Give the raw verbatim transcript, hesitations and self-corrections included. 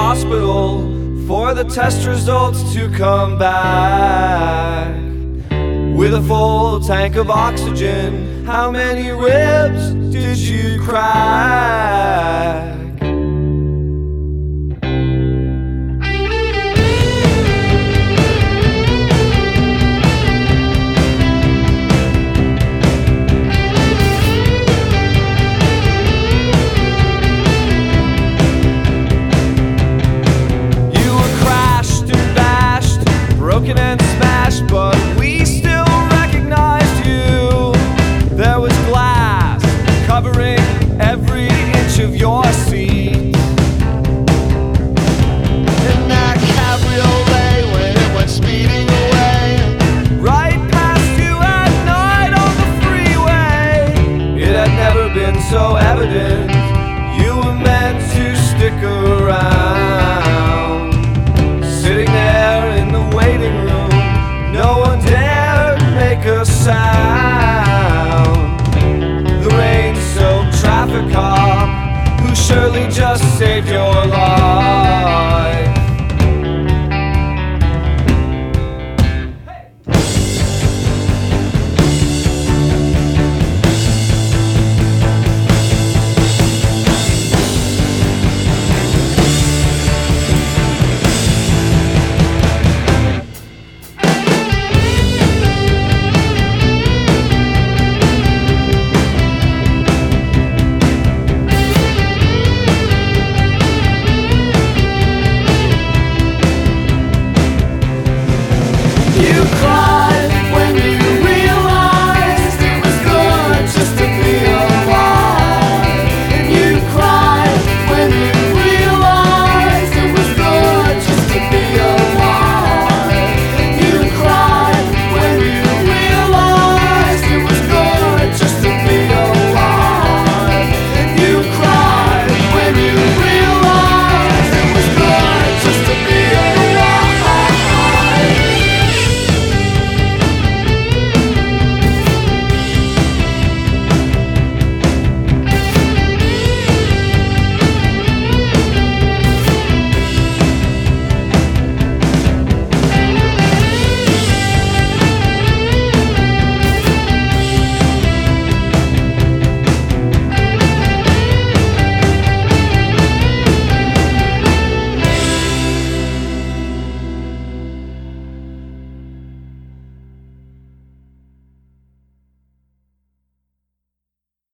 hospital for the test results to come back. With a full tank of oxygen, how many ribs did you crack? Broken and smashed, but we still recognized you. There was glass covering every inch of your seat. And that cabriolet, when it went speeding away, right past you at night on the freeway, it had never been so evident you were meant to stick around. Sitting there in the waiting room, no one dared make a sound. The rain-soaked traffic cop, who surely just saved your life. You